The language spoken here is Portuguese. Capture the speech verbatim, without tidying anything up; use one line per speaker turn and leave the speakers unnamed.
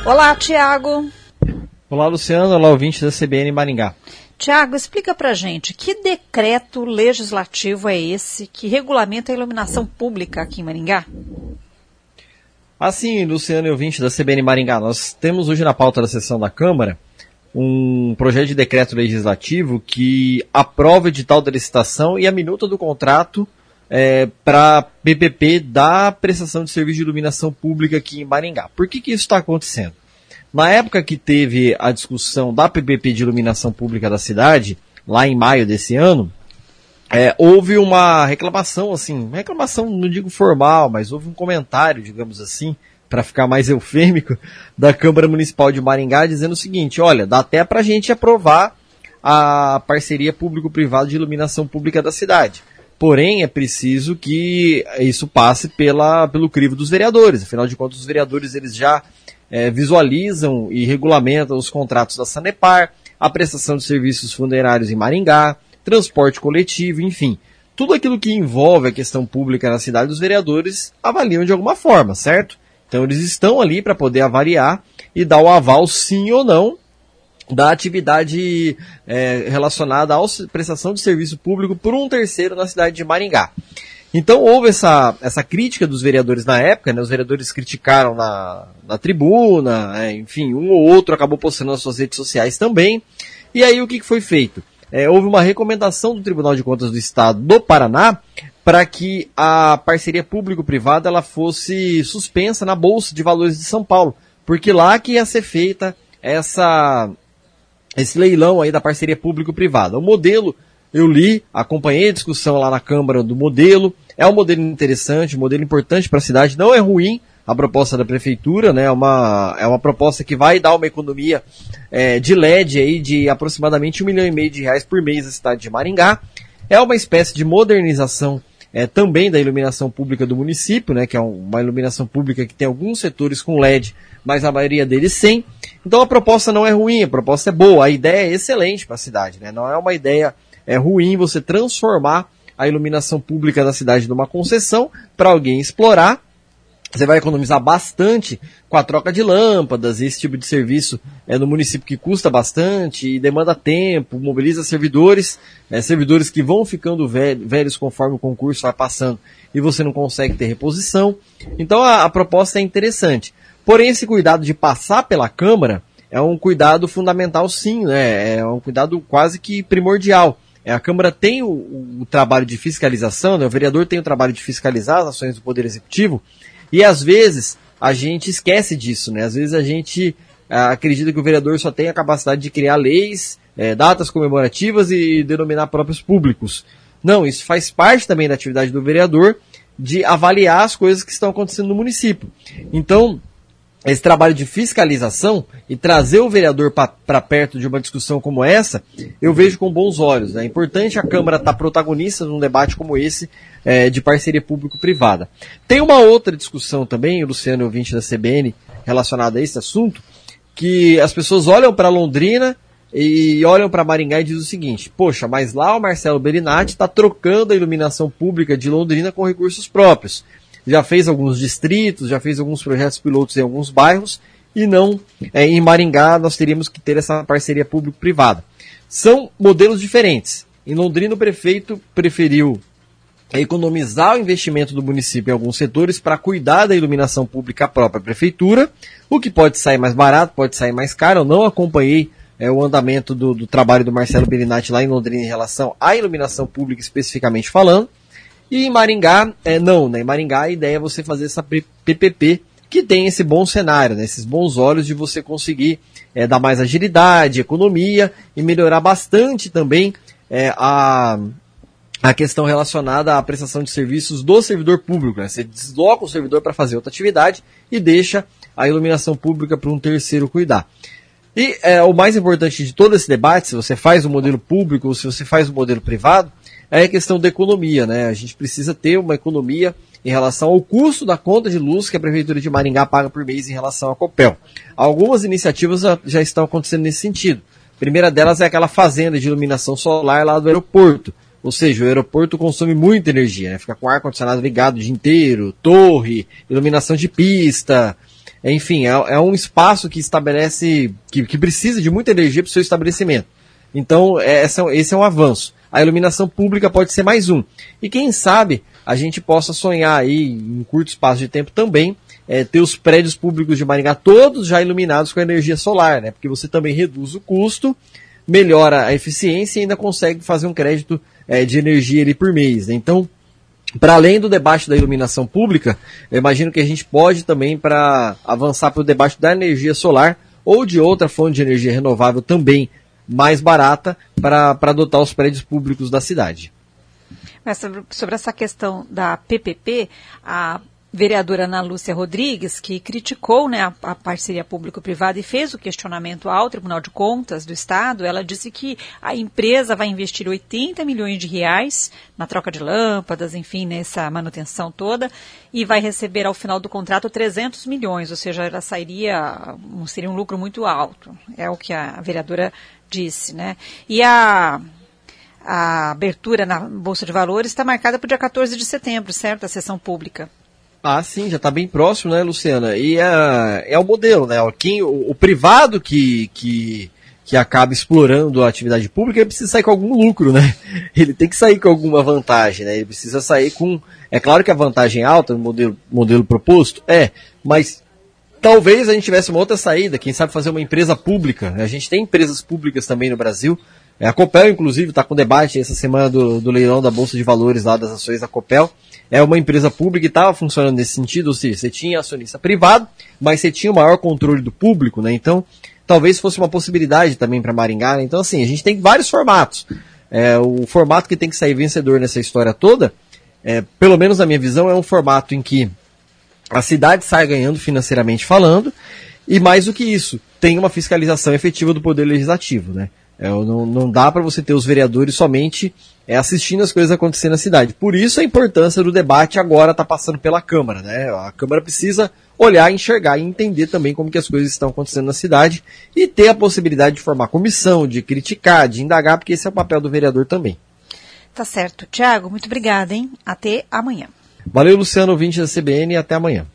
Olá, Tiago.
Olá, Luciano. Olá, ouvinte da C B N Maringá.
Tiago, explica pra gente, que decreto legislativo é esse que regulamenta a iluminação pública aqui em Maringá?
Assim, Luciano e ouvinte da C B N Maringá, nós temos hoje na pauta da sessão da Câmara um projeto de decreto legislativo que aprova o edital da licitação e a minuta do contrato é, para P P P da prestação de serviço de iluminação pública aqui em Maringá. Por que que isso está acontecendo? Na época que teve a discussão da P P P de iluminação pública da cidade, lá em maio desse ano, é, houve uma reclamação, assim, reclamação não digo formal, mas houve um comentário, digamos assim, para ficar mais eufêmico, da Câmara Municipal de Maringá, dizendo o seguinte: olha, dá até para a gente aprovar a parceria público-privada de iluminação pública da cidade. Porém, é preciso que isso passe pela, pelo crivo dos vereadores. Afinal de contas, os vereadores eles já é, visualizam e regulamentam os contratos da Sanepar, a prestação de serviços funerários em Maringá, transporte coletivo, enfim. Tudo aquilo que envolve a questão pública na cidade, os vereadores avaliam de alguma forma, certo? Então eles estão ali para poder avaliar e dar o aval sim ou não da atividade é, relacionada à prestação de serviço público por um terceiro na cidade de Maringá. Então houve essa, essa crítica dos vereadores na época, né? Os vereadores criticaram na, na tribuna, é, enfim, um ou outro acabou postando nas suas redes sociais também. E aí o que, que foi feito? É, houve uma recomendação do Tribunal de Contas do Estado do Paraná para que a parceria público-privada ela fosse suspensa na Bolsa de Valores de São Paulo, porque lá que ia ser feita essa, esse leilão aí da parceria público-privada. O modelo, eu li, acompanhei a discussão lá na Câmara do modelo, é um modelo interessante, um modelo importante para a cidade, não é ruim a proposta da Prefeitura, né? É uma, é uma proposta que vai dar uma economia é, de L E D aí de aproximadamente um milhão e meio de reais por mês na cidade de Maringá. É uma espécie de modernização É, também da iluminação pública do município, né, que é uma iluminação pública que tem alguns setores com L E D, mas a maioria deles sem. Então a proposta não é ruim, a proposta é boa, a ideia é excelente para a cidade, né, não é uma ideia é, ruim você transformar a iluminação pública da cidade numa concessão para alguém explorar. Você vai economizar bastante com a troca de lâmpadas, esse tipo de serviço é no município que custa bastante e demanda tempo, mobiliza servidores, é, servidores que vão ficando velhos, velhos conforme o concurso vai passando e você não consegue ter reposição. Então a, a proposta é interessante. Porém, esse cuidado de passar pela Câmara é um cuidado fundamental sim, né? É um cuidado quase que primordial. É, a Câmara tem o, o trabalho de fiscalização, né? O vereador tem o trabalho de fiscalizar as ações do Poder Executivo. E às vezes a gente esquece disso, né? Às vezes a gente ah, acredita que o vereador só tem a capacidade de criar leis, eh, datas comemorativas e denominar próprios públicos. Não, isso faz parte também da atividade do vereador de avaliar as coisas que estão acontecendo no município. Então, esse trabalho de fiscalização e trazer o vereador para perto de uma discussão como essa, eu vejo com bons olhos. É importante a Câmara estar protagonista num debate como esse, é, de parceria público-privada. Tem uma outra discussão também, o Luciano, ouvinte da C B N, relacionada a esse assunto, que as pessoas olham para Londrina e olham para Maringá e dizem o seguinte: poxa, mas lá o Marcelo Belinati está trocando a iluminação pública de Londrina com recursos próprios. Já fez alguns distritos, já fez alguns projetos pilotos em alguns bairros, e não, é, em Maringá nós teríamos que ter essa parceria público-privada. São modelos diferentes. Em Londrina o prefeito preferiu economizar o investimento do município em alguns setores para cuidar da iluminação pública própria prefeitura, o que pode sair mais barato, pode sair mais caro. Eu não acompanhei é, o andamento do, do trabalho do Marcelo Belinati lá em Londrina em relação à iluminação pública especificamente falando. E em Maringá, é, não, né? Em Maringá a ideia é você fazer essa P P P que tem esse bom cenário, né? Esses bons olhos de você conseguir é, dar mais agilidade, economia e melhorar bastante também é, a, a questão relacionada à prestação de serviços do servidor público, né? Você desloca o servidor para fazer outra atividade e deixa a iluminação pública para um terceiro cuidar. E é, o mais importante de todo esse debate, se você faz o modelo público ou se você faz o modelo privado, é a questão da economia, né? A gente precisa ter uma economia em relação ao custo da conta de luz que a Prefeitura de Maringá paga por mês em relação à Copel. Algumas iniciativas já, já estão acontecendo nesse sentido. A primeira delas é aquela fazenda de iluminação solar lá do aeroporto. Ou seja, o aeroporto consome muita energia, né? Fica com o ar-condicionado ligado o dia inteiro, torre, iluminação de pista, enfim, é, é um espaço que estabelece, que, que precisa de muita energia para o seu estabelecimento. Então, é, esse, é, esse é um avanço. A iluminação pública pode ser mais um. E quem sabe a gente possa sonhar aí, em curto espaço de tempo também, é, ter os prédios públicos de Maringá todos já iluminados com energia solar, né? Porque você também reduz o custo, melhora a eficiência e ainda consegue fazer um crédito é, de energia ali por mês, né? Então, para além do debate da iluminação pública, eu imagino que a gente pode também para avançar para o debate da energia solar ou de outra fonte de energia renovável também mais barata para adotar os prédios públicos da cidade.
Mas sobre, sobre essa questão da P P P, a vereadora Ana Lúcia Rodrigues, que criticou, né, a, a parceria público-privada e fez o questionamento ao Tribunal de Contas do Estado, ela disse que a empresa vai investir oitenta milhões de reais na troca de lâmpadas, enfim, nessa manutenção toda, e vai receber ao final do contrato trezentos milhões, ou seja, ela sairia, seria um lucro muito alto, é o que a vereadora disse, né? E a... A abertura na Bolsa de Valores está marcada para o dia quatorze de setembro, certo? A sessão pública.
Ah, sim, já está bem próximo, né, Luciana? E é, é o modelo, né? Quem, o, o privado que, que, que acaba explorando a atividade pública, ele precisa sair com algum lucro, né? Ele tem que sair com alguma vantagem, né? Ele precisa sair com... É claro que a vantagem é alta no modelo, modelo proposto, é, mas talvez a gente tivesse uma outra saída, quem sabe fazer uma empresa pública. A gente tem empresas públicas também no Brasil. A Copel, inclusive, está com debate essa semana do, do leilão da Bolsa de Valores lá das ações da Copel. É uma empresa pública e estava funcionando nesse sentido, ou seja, você tinha acionista privado, mas você tinha o maior controle do público, né? Então, talvez fosse uma possibilidade também para Maringá, né? Então, assim, a gente tem vários formatos. É, o formato que tem que sair vencedor nessa história toda, é, pelo menos na minha visão, é um formato em que a cidade sai ganhando financeiramente falando, e mais do que isso, tem uma fiscalização efetiva do Poder Legislativo, né? É, não, não dá para você ter os vereadores somente é, assistindo as coisas acontecendo na cidade. Por isso a importância do debate agora está passando pela Câmara, né? A Câmara precisa olhar, enxergar e entender também como que as coisas estão acontecendo na cidade e ter a possibilidade de formar comissão, de criticar, de indagar, porque esse é o papel do vereador também.
Tá certo. Tiago, muito obrigada, hein? Até amanhã.
Valeu, Luciano, ouvinte da C B N, e até amanhã.